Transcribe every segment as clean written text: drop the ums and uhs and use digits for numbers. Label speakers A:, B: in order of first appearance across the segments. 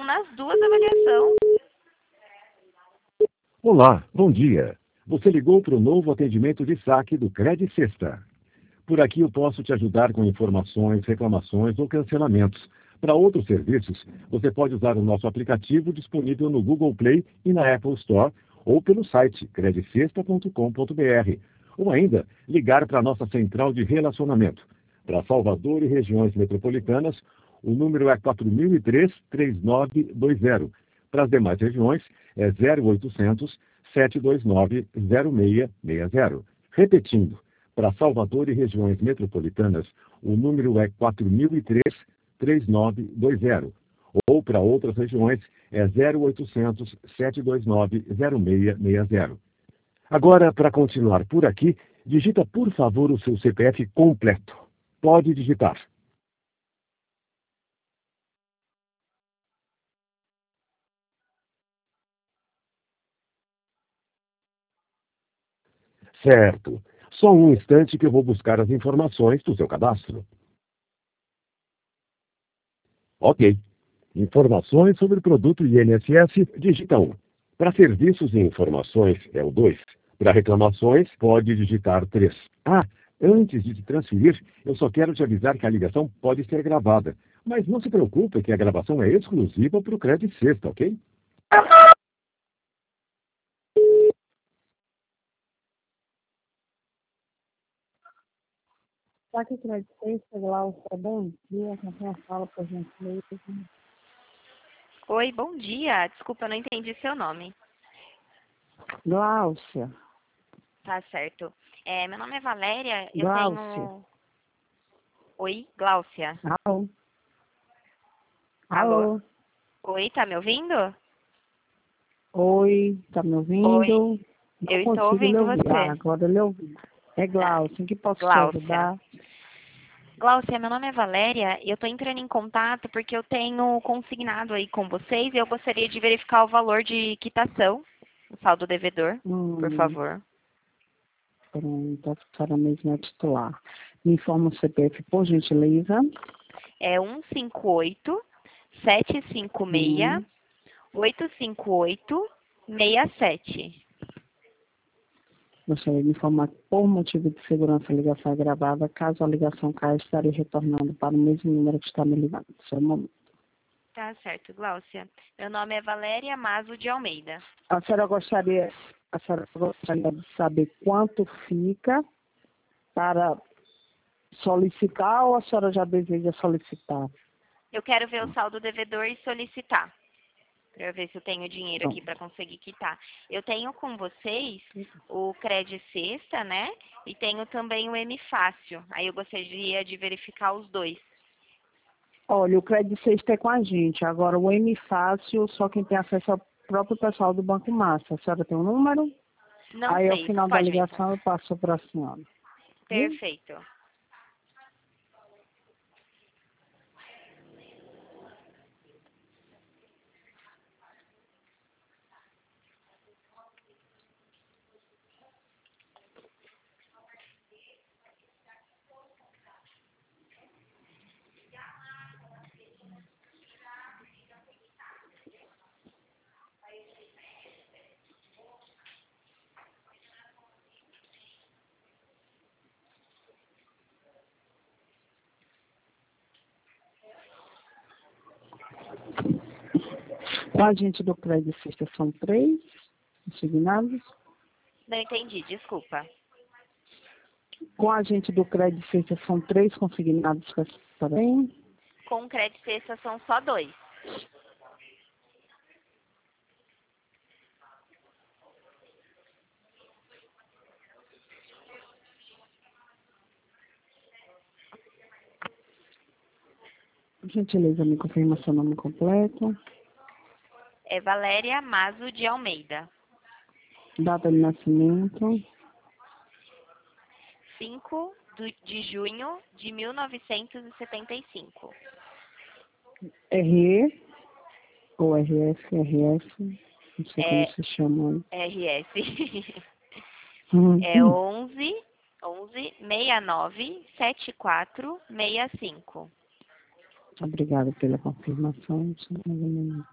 A: nas duas avaliações.
B: Olá, bom dia. Você ligou para o novo atendimento de saque do Cred Sexta. Por aqui eu posso te ajudar com informações, reclamações ou cancelamentos. Para outros serviços, você pode usar o nosso aplicativo disponível no Google Play e na Apple Store ou pelo site credcesta.com.br. Ou ainda, ligar para a nossa central de relacionamento. Para Salvador e regiões metropolitanas, o número é 4003-3920. Para as demais regiões, é 0800 729 0660. Repetindo, para Salvador e regiões metropolitanas, o número é 4003-3920. Ou para outras regiões, é 0800 729 0660. Agora, para continuar por aqui, digita por favor o seu CPF completo. Pode digitar. Certo. Só um instante que eu vou buscar as informações do seu cadastro. Ok. Informações sobre o produto INSS, digita 1. Para serviços e informações, é o 2. Para reclamações, pode digitar 3. Antes de te transferir, eu só quero te avisar que a ligação pode ser gravada. Mas não se preocupe que a gravação é exclusiva para o Cred Sexta, ok?
C: Saque Cred Sexta, Glaucia, bom dia. Quem fala, por gentileza?
A: Oi, bom dia. Desculpa, eu não entendi seu nome.
C: Glaucia.
A: Tá certo. Meu nome é Valéria, eu
C: Glaucia.
A: tenho... Oi, Gláucia.
C: Alô?
A: Alô?
C: Alô?
A: Oi, tá me ouvindo?
C: Oi, tá me ouvindo?
A: Oi,
C: Não
A: eu estou
C: consigo lhe
A: ouvindo
C: ouvir.
A: você.
C: Agora eu lhe ouvi. É Glaucia, em que posso te
A: Gláucia.
C: ajudar?
A: Gláucia, meu nome é Valéria e eu estou entrando em contato porque eu tenho consignado aí com vocês e eu gostaria de verificar o valor de quitação, o saldo devedor, por favor.
C: Pronto, a senhora mesmo é titular. Me informa o CPF, por gentileza.
A: É 158-756-858-67.
C: Gostaria de informar que, por motivo de segurança, a ligação é gravada. Caso a ligação caia, estarei retornando para o mesmo número que está me ligando. Só um momento.
A: Tá certo, Gláucia. Meu nome é Valéria Mazo de Almeida.
C: A senhora gostaria de saber quanto fica para solicitar ou a senhora já deseja solicitar?
A: Eu quero ver o saldo devedor e solicitar, para eu ver se eu tenho dinheiro aqui
C: Pronto.
A: para conseguir quitar. Eu tenho com vocês o Cred Sexta, né? E tenho também o M Fácil. Aí eu gostaria de verificar os dois.
C: Olha, o crédito sexta é com a gente. Agora, o M Fácil, só quem tem acesso ao próprio pessoal do Banco Massa. A senhora tem um número?
A: Não
C: Aí, ao
A: sei,
C: final da
A: pode me
C: ligação,
A: passar.
C: eu passo para a senhora.
A: Perfeito.
C: Com a gente do crédito sexta são 3 consignados.
A: Não entendi, desculpa.
C: Com a gente do crédito sexta são 3 consignados que a senhora tem.
A: Com o Cred Sexta são só 2.
C: Por gentileza, me confirma seu nome completo.
A: É Valéria Mazo de Almeida.
C: Data de nascimento.
A: 5 de junho de 1975.
C: RE ou RF, RF, não sei como se chama.
A: RS.
C: Hum.
A: É 11 69 74 65.
C: Obrigada pela confirmação. Só mais um minuto.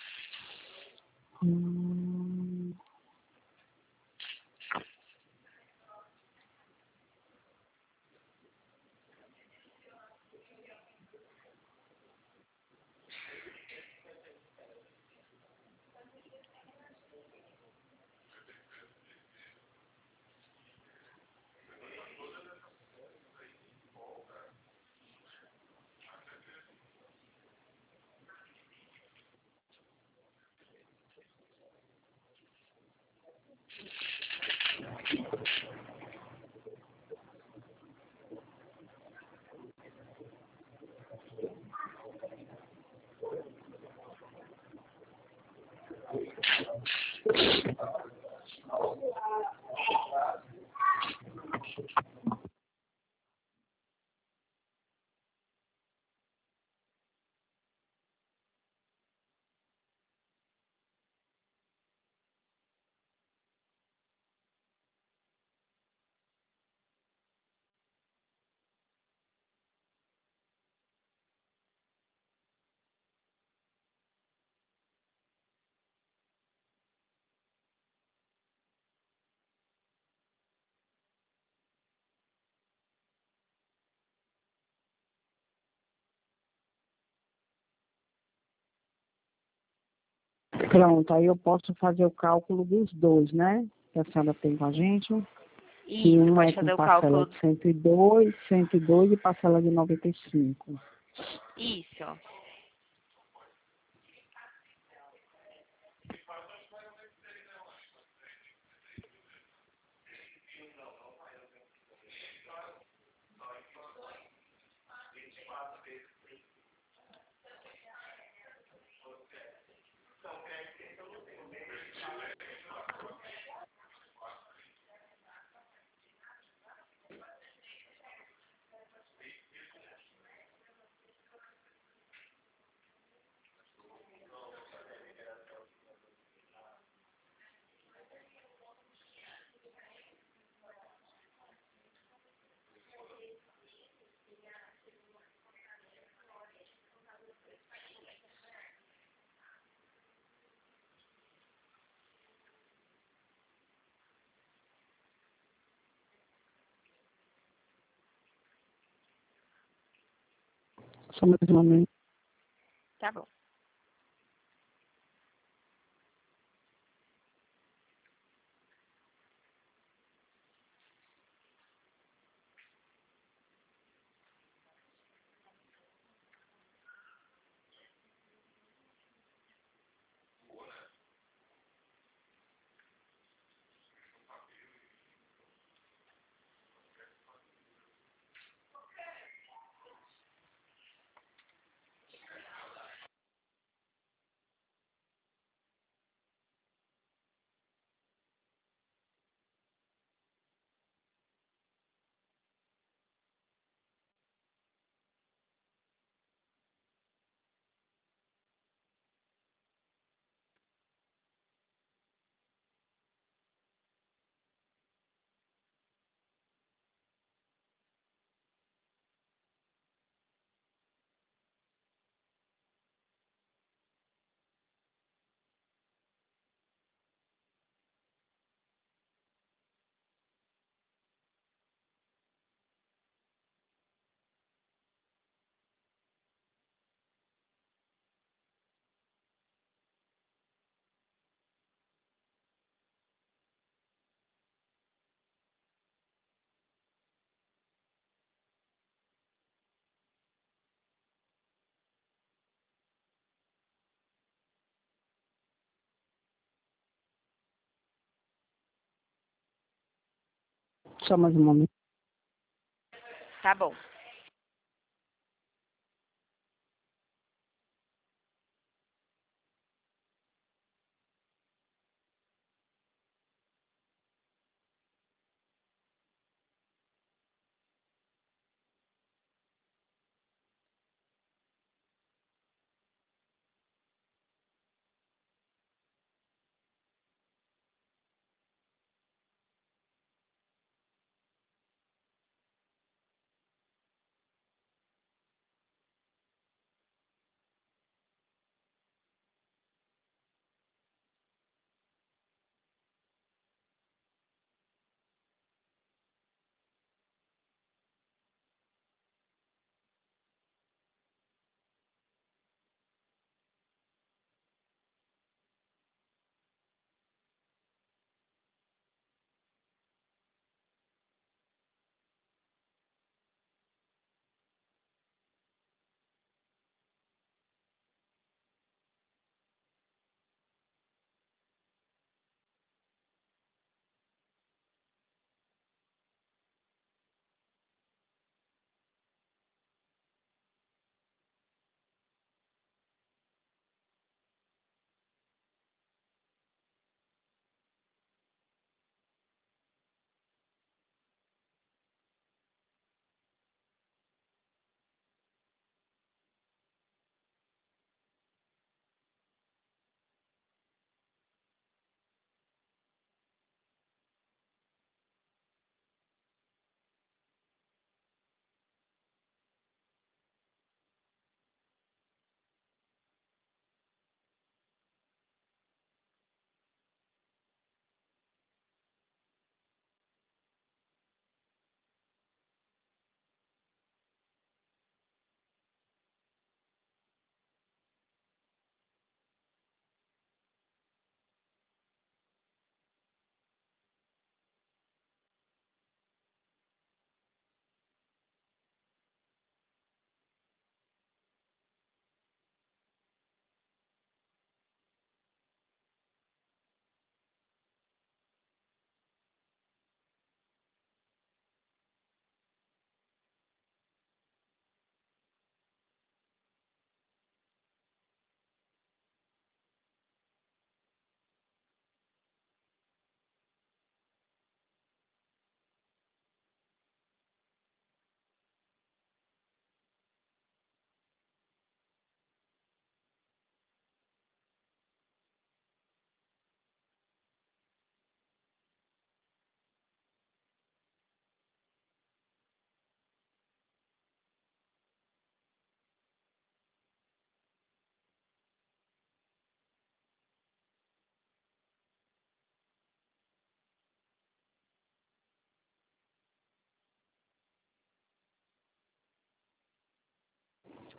C: Pronto, aí eu posso fazer o cálculo dos dois, né? Que a senhora tem com a gente. Que
A: Isso,
C: um
A: pode
C: é com
A: fazer o
C: parcela
A: cálculo.
C: de 102 e parcela de 95.
A: Isso.
C: Só mais um momento.
A: Tá bom.
C: Só mais um momento.
A: Tá bom.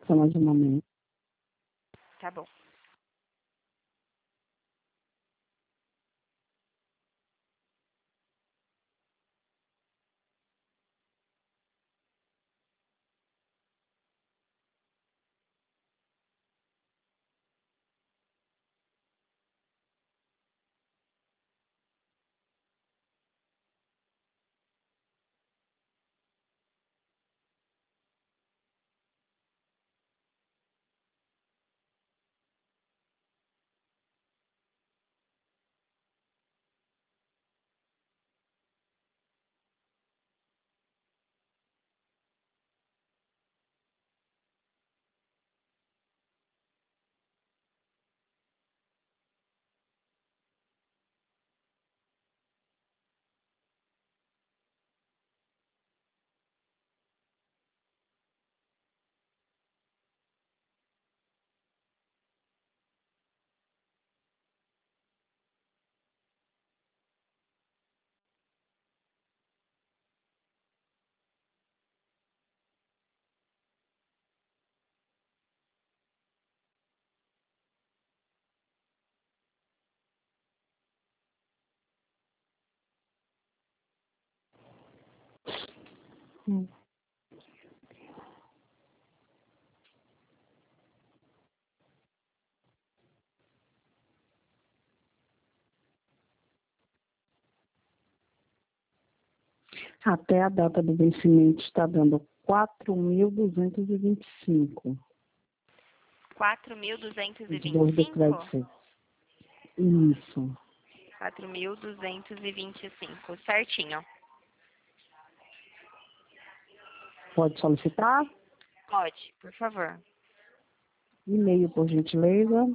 C: Só mais um momento.
A: Tá bom.
C: Até a data do vencimento está dando 4.225.
A: 4.225?
C: Isso.
A: 4.225, certinho.
C: Pode solicitar?
A: Pode, por favor.
C: E-mail, por gentileza.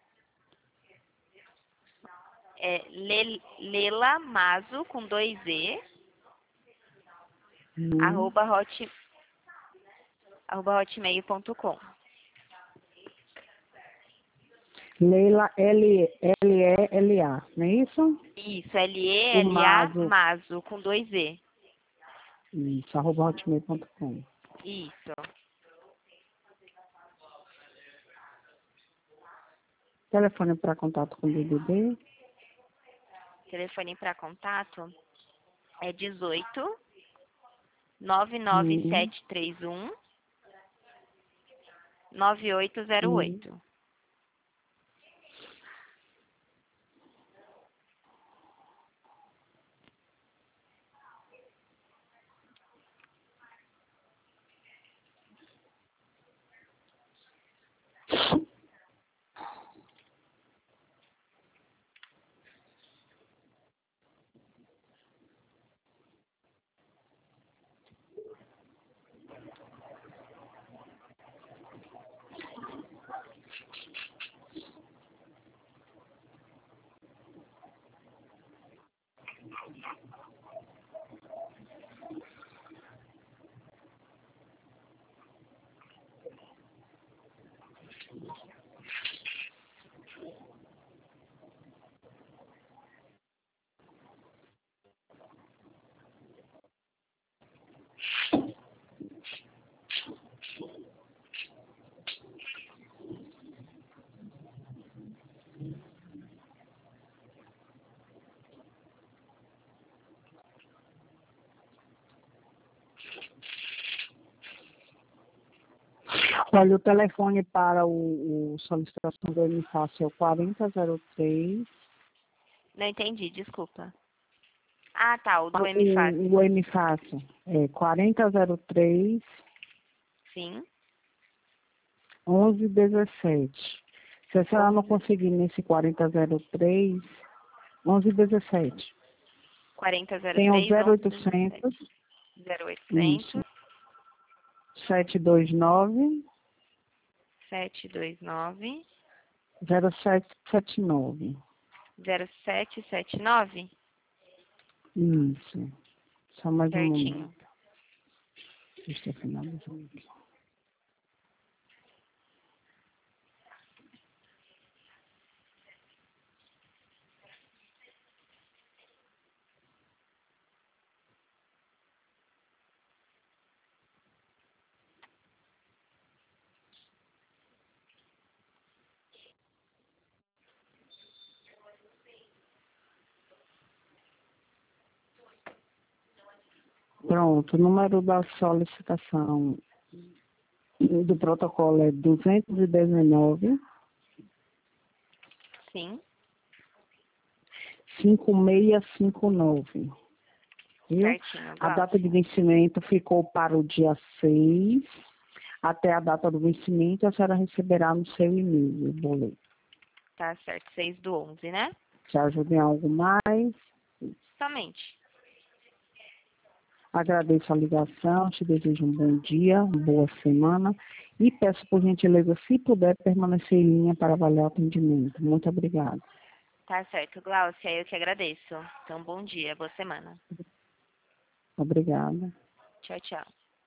A: É Lela Mazo, com 2 E, arroba hotmail.com.
C: Leila, L-E-L-A, não é isso?
A: Isso, L-E-L-A, Mazo, com 2 E.
C: Isso, arroba hotmail.com.
A: Isso.
C: Telefone para contato com o DDD.
A: Telefone para contato é 18 99731 9808.
C: Olha, o telefone para o solicitação do MFACE é o 4003.
A: Não entendi, desculpa. Ah, tá, o do MFAS.
C: O MFACE é 4003
A: Sim.
C: 1117. Se a senhora não conseguir nesse 4003, 1117.
A: 4003
C: tem o
A: 0800
C: 0800 729
A: 729
C: 0779.
A: 0779.
C: Isso. Só mais um
A: Certinho.
C: momento. Deixa eu finalizar aqui. Pronto, o número da solicitação do protocolo é 219
A: Sim.
C: 5659. Viu?
A: Certinho,
C: A
A: Glaucia.
C: data de vencimento ficou para o dia 6. Até a data do vencimento, a senhora receberá no seu e-mail o boleto.
A: Tá certo, 6/11, né?
C: Te ajuda em algo mais?
A: Somente.
C: Agradeço a ligação, te desejo um bom dia, uma boa semana e peço, por gentileza, se puder, permanecer em linha para avaliar o atendimento. Muito obrigada.
A: Tá certo, Glaucia, eu que agradeço. Então, bom dia, boa semana.
C: Obrigada.
A: Tchau, tchau.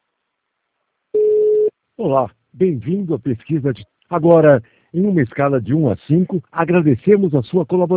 B: Olá, bem-vindo à pesquisa de... Agora, em uma escala de 1 a 5, agradecemos a sua colaboração.